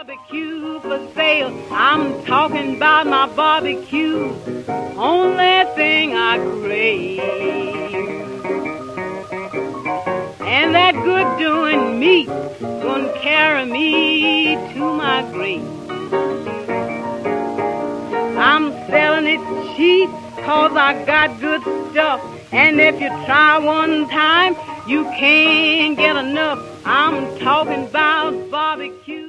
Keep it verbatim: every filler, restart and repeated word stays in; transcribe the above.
barbecue for sale. I'm talking about my barbecue, only thing I crave. And that good doing meat gonna carry me to my grave. I'm selling it cheap cause I got good stuff. And if you try one time, you can't get enough. I'm talking about barbecue.